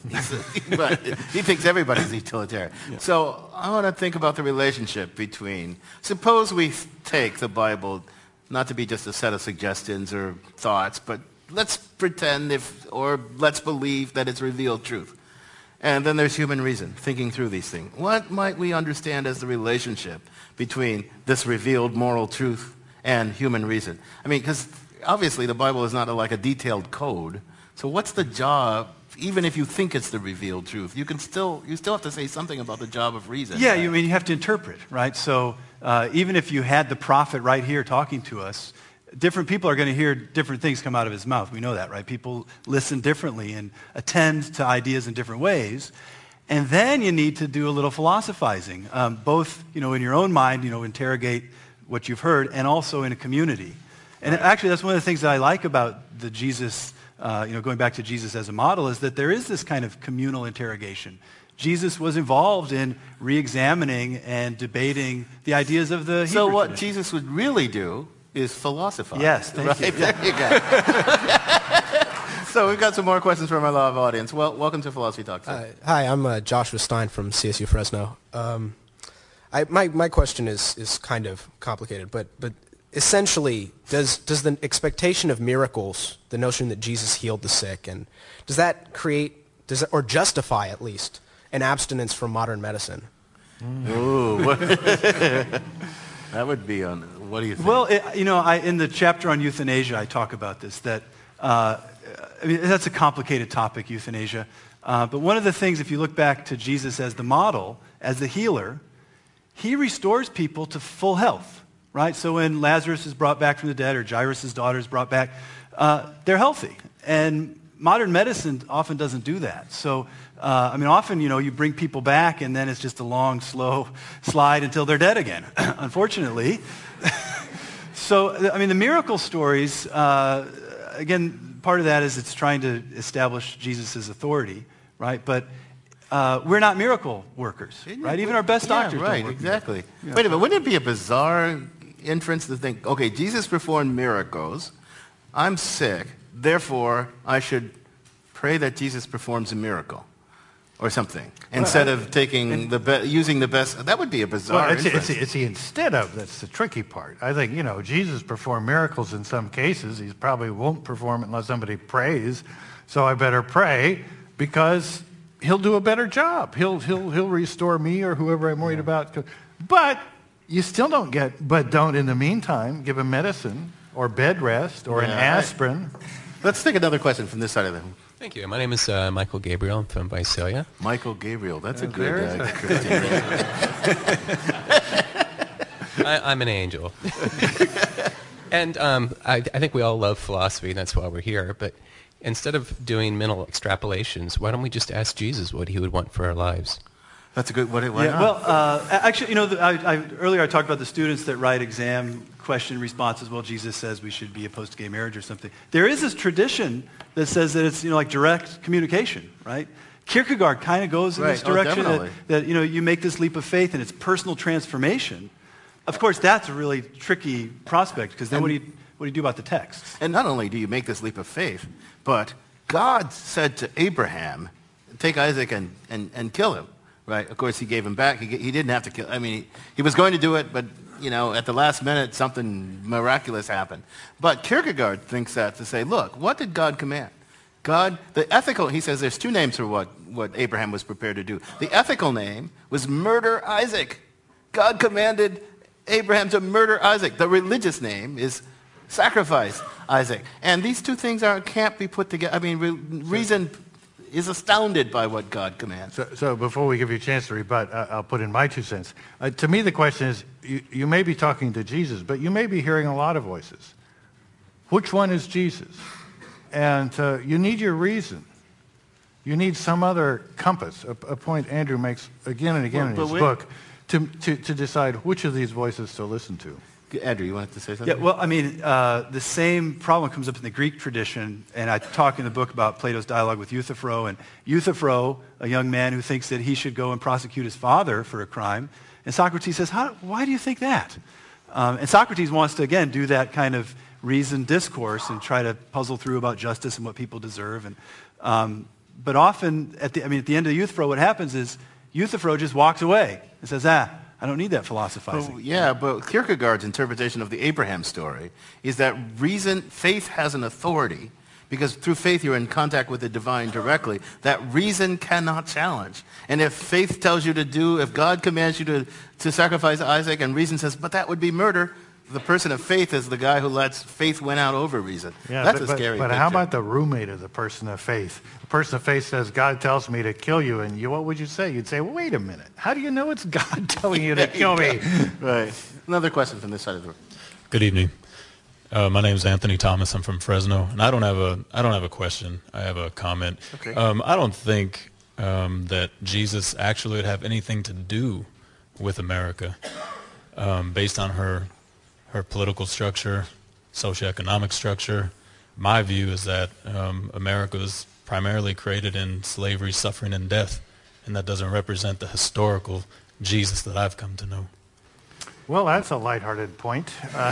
But he thinks everybody's utilitarian. Yeah. So I want to think about the relationship between, suppose we take the Bible not to be just a set of suggestions or thoughts, but let's pretend if, or let's believe that it's revealed truth. And then there's human reason, thinking through these things. What might we understand as the relationship between this revealed moral truth and human reason? I mean, because obviously the Bible is not a, like a detailed code. So what's the job, even if you think it's the revealed truth? You can still, you still have to say something about the job of reason. Yeah, right? you I mean you have to interpret, right? So uh, even if you had the prophet right here talking to us, different people are going to hear different things come out of his mouth. We know that, right? People listen differently and attend to ideas in different ways. And then you need to do a little philosophizing, um, both, you know, in your own mind, you know, interrogate what you've heard, and also in a community. And right. actually, that's one of the things that I like about the Jesus, uh, you know, going back to Jesus as a model, is that there is this kind of communal interrogation. Jesus was involved in re-examining and debating the ideas of the Hebrew So what tradition. Jesus would really do is philosophize. Yes, thank right? you. There you go. So we've got some more questions from our live audience. Well, welcome to Philosophy Talk. Uh, hi, I'm uh, Joshua Stein from C S U Fresno. Um, I, my, my question is, is kind of complicated, but, but essentially, does, does the expectation of miracles, the notion that Jesus healed the sick, and does that create, does it, or justify at least, an abstinence from modern medicine? Mm. Ooh, what that would be on. What do you think? Well, it, you know, I, in the chapter on euthanasia, I talk about this. That uh, I mean, that's a complicated topic, euthanasia. Uh, but one of the things, if you look back to Jesus as the model, as the healer, he restores people to full health, right? So when Lazarus is brought back from the dead, or Jairus' daughter is brought back, uh, they're healthy. And modern medicine often doesn't do that. So, uh, I mean, often, you know, you bring people back, and then it's just a long, slow slide until they're dead again, unfortunately. So, I mean, the miracle stories, uh, again, part of that is it's trying to establish Jesus' authority, right? But uh, we're not miracle workers, right? Even our best yeah, doctors right, don't work exactly. Yeah. Wait a minute, wouldn't it be a bizarre inference to think, okay, Jesus performed miracles, I'm sick, therefore I should pray that Jesus performs a miracle or something, instead well, of taking and, the be- using the best. That would be a bizarre well, it's, inference. it's, it's the instead of that's the tricky part. I think, you know, Jesus performed miracles in some cases. He probably won't perform it unless somebody prays. So I better pray because he'll do a better job. He'll he'll he'll restore me or whoever I'm worried about. But you still don't get. But don't in the meantime give him medicine or bed rest or Yeah, an aspirin. Right. Let's take another question from this side of the room. Thank you. My name is uh, Michael Gabriel. I'm from Visalia. Michael Gabriel. That's a Uh, good there uh, is Christian name. I, I'm an angel. And um, I, I think we all love philosophy, and that's why we're here. But instead of doing mental extrapolations, why don't we just ask Jesus what he would want for our lives? That's a good. What? Why yeah, not? well, uh, actually, you know, the, I, I, earlier I talked about the students that write exam question responses. Well, Jesus says we should be opposed to gay marriage or something. There is this tradition that says that it's, you know, like direct communication, right? Kierkegaard kind of goes in Right. this Oh, direction that, definitely. that, you know, you make this leap of faith and it's personal transformation. Of course, that's a really tricky prospect because then And- what do you what do you do about the text? And not only do you make this leap of faith, but God said to Abraham, take Isaac and, and, and kill him, right? Of course, he gave him back. He, he didn't have to kill. I mean, he, he was going to do it, but, you know, at the last minute, something miraculous happened. But Kierkegaard thinks that to say, look, what did God command? God, the ethical, he says there's two names for what, what Abraham was prepared to do. The ethical name was murder Isaac. God commanded Abraham to murder Isaac. The religious name is sacrifice Isaac. And these two things are, can't be put together. I mean, re- reason is astounded by what God commands. So, so before we give you a chance to rebut, uh, I'll put in my two cents. Uh, to me, the question is, you, you may be talking to Jesus, but you may be hearing a lot of voices. Which one is Jesus? And uh, you need your reason. You need some other compass, a, a point Andrew makes again and again Well, in his but book, to, to, to decide which of these voices to listen to. Andrew, you wanted to say something? Yeah, well, I mean, uh, the same problem comes up in the Greek tradition, and I talk in the book about Plato's dialogue with Euthyphro, and Euthyphro, a young man who thinks that he should go and prosecute his father for a crime, and Socrates says, How, why do you think that? Um, and Socrates wants to, again, do that kind of reasoned discourse and try to puzzle through about justice and what people deserve. And um, But often, at the, I mean, at the end of Euthyphro, what happens is Euthyphro just walks away and says, ah, I don't need that philosophizing. Well, yeah, but Kierkegaard's interpretation of the Abraham story is that reason, faith has an authority because through faith you're in contact with the divine directly, that reason cannot challenge. And if faith tells you to do, if God commands you to, to sacrifice Isaac and reason says, but that would be murder, the person of faith is the guy who lets faith win out over reason. Yeah, That's but, a scary But, but picture. how about the roommate of the person of faith? The person of faith says, God tells me to kill you, and you, what would you say? You'd say, well, wait a minute. How do you know it's God telling you to kill me? Right. Another question from this side of the room. Good evening. Uh, my name is Anthony Thomas. I'm from Fresno, and I don't have a I don't have a question. I have a comment. Okay. Um, I don't think um, that Jesus actually would have anything to do with America, um, based on her her political structure, socioeconomic structure. My view is that um, America was primarily created in slavery, suffering, and death, and that doesn't represent the historical Jesus that I've come to know. Well, that's a lighthearted point. Uh,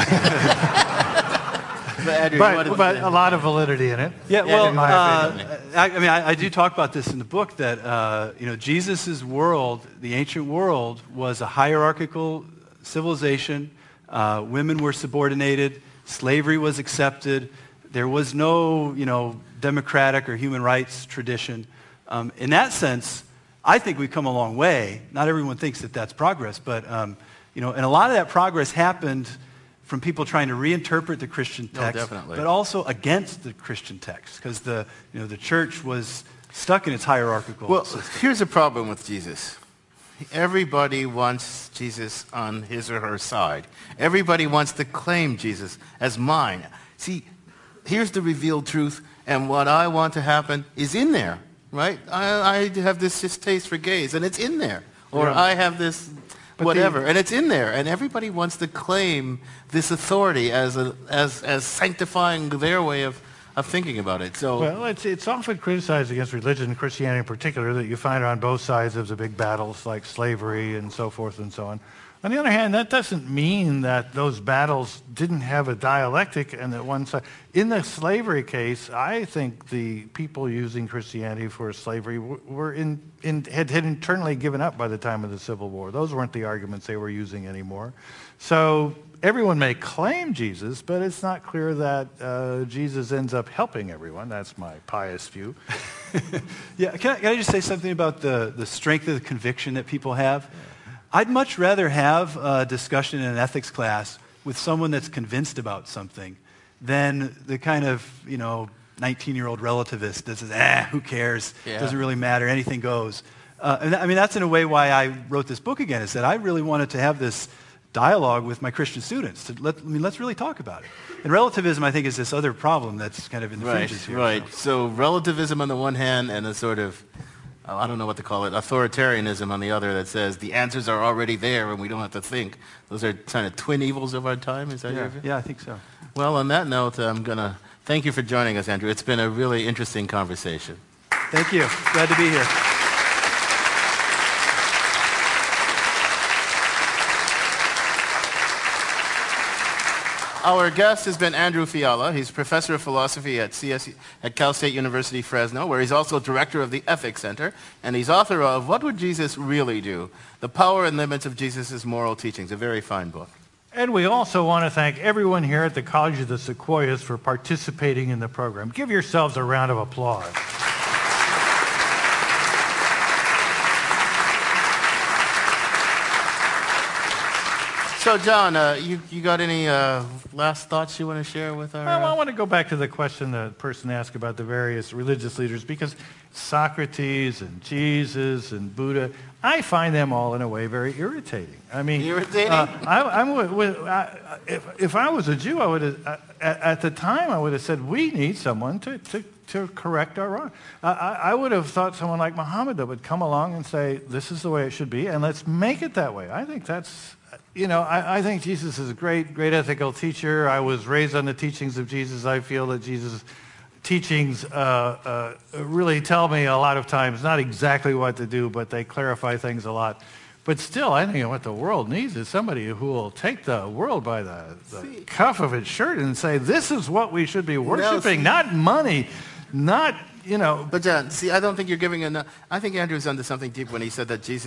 But, Andrew, but, what- but a lot of validity in it. Yeah, in well, my uh, opinion. I, I mean, I, I do talk about this in the book that uh, you know Jesus' world, the ancient world, was a hierarchical civilization. Uh, women were subordinated. Slavery was accepted. There was no, you know, democratic or human rights tradition. Um, in that sense, I think we've come a long way. Not everyone thinks that that's progress, but um, you know, and a lot of that progress happened from people trying to reinterpret the Christian Oh, text, definitely. but also against the Christian text, because the you know the church was stuck in its hierarchical Well, system. here's a problem with Jesus. Everybody wants Jesus on his or her side. Everybody wants to claim Jesus as mine. See, here's the revealed truth, and what I want to happen is in there, right? I, I have this distaste for gays, and it's in there. Or Yeah. I have this But whatever, the- and it's in there. And everybody wants to claim this authority as, a, as, as sanctifying their way of, of thinking about it. So, Well, it's, it's often criticized against religion, and Christianity in particular, that you find on both sides of the big battles like slavery and so forth and so on. On the other hand, that doesn't mean that those battles didn't have a dialectic and that one side. In the slavery case, I think the people using Christianity for slavery w- were in, in, had, had internally given up by the time of the Civil War. Those weren't the arguments they were using anymore. So everyone may claim Jesus, but it's not clear that uh, Jesus ends up helping everyone. That's my pious view. Yeah, can I, can I just say something about the, the strength of the conviction that people have? I'd much rather have a discussion in an ethics class with someone that's convinced about something than the kind of, you know, nineteen-year-old relativist that says, eh, who cares? Yeah. Doesn't really matter. Anything goes. Uh, and that, I mean, that's in a way why I wrote this book again, is that I really wanted to have this dialogue with my Christian students. To let, I mean, let's really talk about it. And relativism, I think, is this other problem that's kind of in the right, fringes here. right. So relativism on the one hand and a sort of, I don't know what to call it, authoritarianism on the other that says the answers are already there and we don't have to think. Those are kind of twin evils of our time. Is that Yeah, your view? yeah, I think so. Well, on that note, I'm going to thank you for joining us, Andrew. It's been a really interesting conversation. Thank you. Glad to be here. Our guest has been Andrew Fiala. He's professor of philosophy at C S U, at Cal State University, Fresno, where he's also director of the Ethics Center, and he's author of What Would Jesus Really Do? The Power and Limits of Jesus' Moral Teachings, a very fine book. And we also want to thank everyone here at the College of the Sequoias for participating in the program. Give yourselves a round of applause. So, John, uh, you, you got any uh, last thoughts you want to share with our... Well, I want to go back to the question the person asked about the various religious leaders, because Socrates and Jesus and Buddha, I find them all in a way very irritating. I mean, Irritating? Uh, I, I'm with, with, I, if, if I was a Jew, I would have, uh, at, at the time, I would have said, we need someone to, to, to correct our wrong. I, I I would have thought someone like Muhammad that would come along and say, this is the way it should be, and let's make it that way. I think that's... You know, I, I think Jesus is a great, great ethical teacher. I was raised on the teachings of Jesus. I feel that Jesus' teachings uh, uh, really tell me a lot of times not exactly what to do, but they clarify things a lot. But still, I think what the world needs is somebody who will take the world by the, the cuff of its shirt and say, this is what we should be worshiping, see- not money, not, you know. But, John, see, I don't think you're giving enough... I think Andrew's onto something deep when he said that Jesus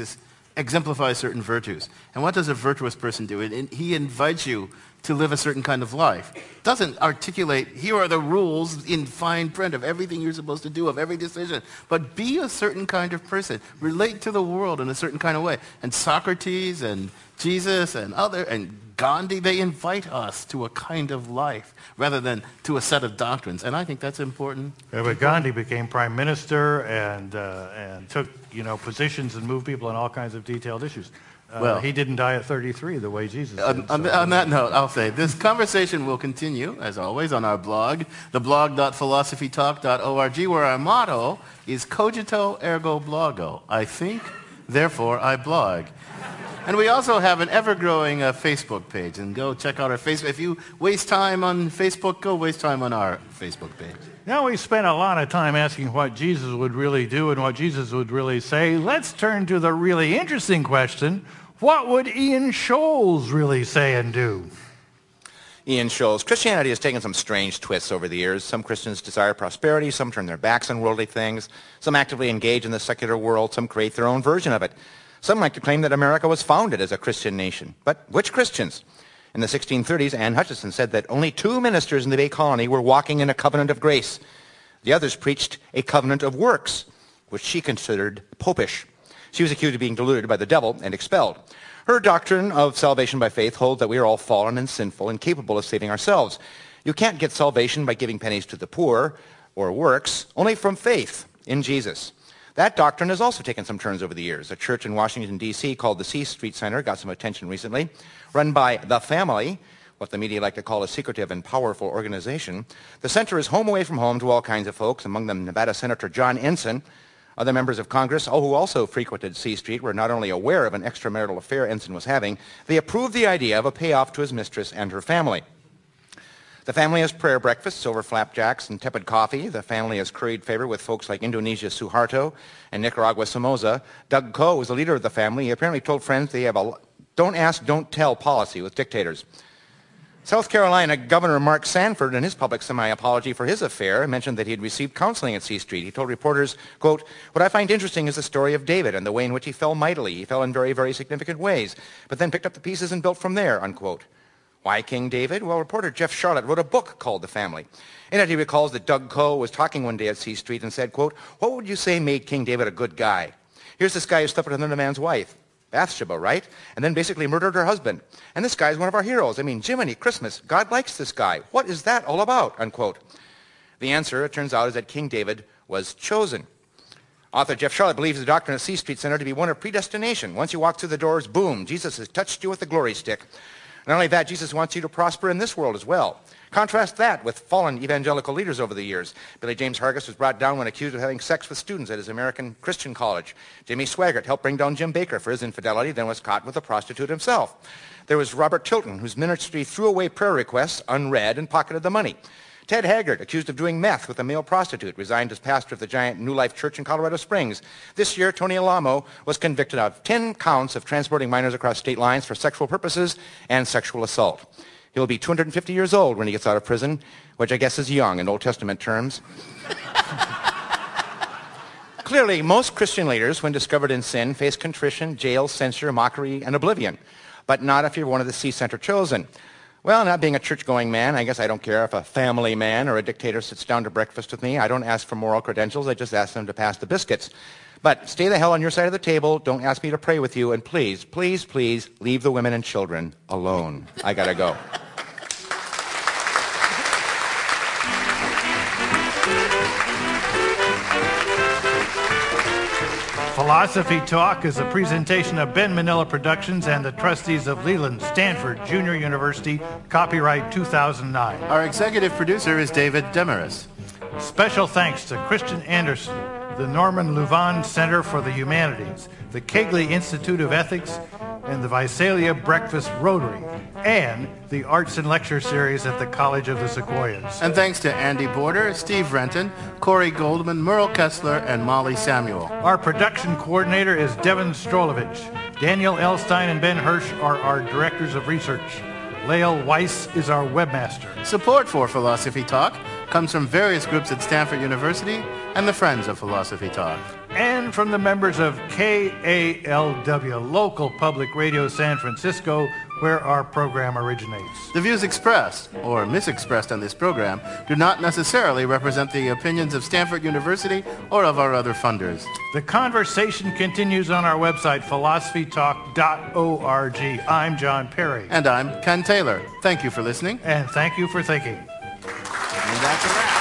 exemplifies certain virtues. And what does a virtuous person do? It, it, he invites you to live a certain kind of life. Doesn't articulate, here are the rules in fine print of everything you're supposed to do, of every decision. But be a certain kind of person. Relate to the world in a certain kind of way. And Socrates and Jesus and other, and Gandhi, they invite us to a kind of life rather than to a set of doctrines. And I think that's important. Yeah, but Gandhi became prime minister and, uh, and took, you know, positions and moved people on all kinds of detailed issues. Uh, Well, he didn't die at thirty-three the way Jesus did. On, on, so. on that note, I'll say this conversation will continue, as always, on our blog, the blog dot philosophy talk dot org, where our motto is cogito ergo blogo. I think, therefore I blog. And we also have an ever-growing uh, Facebook page, and go check out our Facebook. If you waste time on Facebook, go waste time on our Facebook page. Now we spent a lot of time asking what Jesus would really do and what Jesus would really say. Let's turn to the really interesting question. What would Ian Scholes really say and do? Ian Scholes. Christianity has taken some strange twists over the years. Some Christians desire prosperity, some turn their backs on worldly things, some actively engage in the secular world, some create their own version of it. Some like to claim that America was founded as a Christian nation. But which Christians? In the sixteen thirties, Anne Hutchinson said that only two ministers in the Bay Colony were walking in a covenant of grace. The others preached a covenant of works, which she considered popish. She was accused of being deluded by the devil and expelled. Her doctrine of salvation by faith holds that we are all fallen and sinful and capable of saving ourselves. You can't get salvation by giving pennies to the poor or works, only from faith in Jesus. That doctrine has also taken some turns over the years. A church in Washington, D C called the C Street Center got some attention recently. Run by The Family, what the media like to call a secretive and powerful organization. The center is home away from home to all kinds of folks, among them Nevada Senator John Ensign. Other members of Congress, oh, who also frequented C Street, were not only aware of an extramarital affair Ensign was having, they approved the idea of a payoff to his mistress and her family. The family has prayer breakfasts over flapjacks and tepid coffee. The family has curried favor with folks like Indonesia Suharto and Nicaragua Somoza. Doug Coe is the leader of the family. He apparently told friends they have a don't ask, don't tell policy with dictators. South Carolina Governor Mark Sanford, in his public semi-apology for his affair, mentioned that he had received counseling at C Street. He told reporters, quote, "What I find interesting is the story of David and the way in which he fell mightily. He fell in very, very significant ways, but then picked up the pieces and built from there," unquote. Why King David? Well, reporter Jeff Charlotte wrote a book called The Family. In it, he recalls that Doug Coe was talking one day at C Street and said, quote, "What would you say made King David a good guy? Here's this guy who slept with another man's wife, Bathsheba, right? And then basically murdered her husband. And this guy's one of our heroes. I mean, Jiminy Christmas, God likes this guy. What is that all about?" Unquote. The answer, it turns out, is that King David was chosen. Author Jeff Charlotte believes the doctrine of C Street Center to be one of predestination. Once you walk through the doors, boom, Jesus has touched you with the glory stick. Not only that, Jesus wants you to prosper in this world as well. Contrast that with fallen evangelical leaders over the years. Billy James Hargis was brought down when accused of having sex with students at his American Christian college. Jimmy Swaggart helped bring down Jim Baker for his infidelity, then was caught with a prostitute himself. There was Robert Tilton, whose ministry threw away prayer requests unread and pocketed the money. Ted Haggard, accused of doing meth with a male prostitute, resigned as pastor of the giant New Life Church in Colorado Springs. This year, Tony Alamo was convicted of ten counts of transporting minors across state lines for sexual purposes and sexual assault. He'll be two hundred fifty years old when he gets out of prison, which I guess is young in Old Testament terms. Clearly, most Christian leaders, when discovered in sin, face contrition, jail, censure, mockery, and oblivion. But not if you're one of the C Center chosen. Well, not being a church-going man, I guess I don't care if a family man or a dictator sits down to breakfast with me. I don't ask for moral credentials. I just ask them to pass the biscuits. But stay the hell on your side of the table. Don't ask me to pray with you. And please, please, please leave the women and children alone. I gotta go. Philosophy Talk is a presentation of Ben Manila Productions and the trustees of Leland Stanford Junior University, copyright two thousand nine. Our executive producer is David Demarest. Special thanks to Christian Anderson, the Norman Louvain Center for the Humanities, the Kegley Institute of Ethics, and the Visalia Breakfast Rotary, and the Arts and Lecture Series at the College of the Sequoias. And thanks to Andy Border, Steve Renton, Corey Goldman, Merle Kessler, and Molly Samuel. Our production coordinator is Devin Strolovich. Daniel Elstein and Ben Hirsch are our directors of research. Lael Weiss is our webmaster. Support for Philosophy Talk comes from various groups at Stanford University and the Friends of Philosophy Talk. and from the members of K A L W, local public radio San Francisco, where our program originates. The views expressed or misexpressed on this program do not necessarily represent the opinions of Stanford University or of our other funders. The conversation continues on our website, philosophy talk dot org. I'm John Perry. And I'm Ken Taylor. Thank you for listening. And thank you for thinking. And that's a wrap.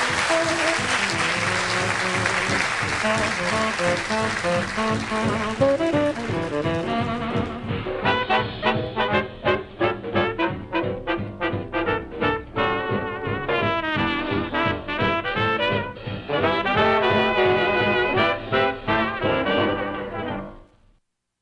Thank you.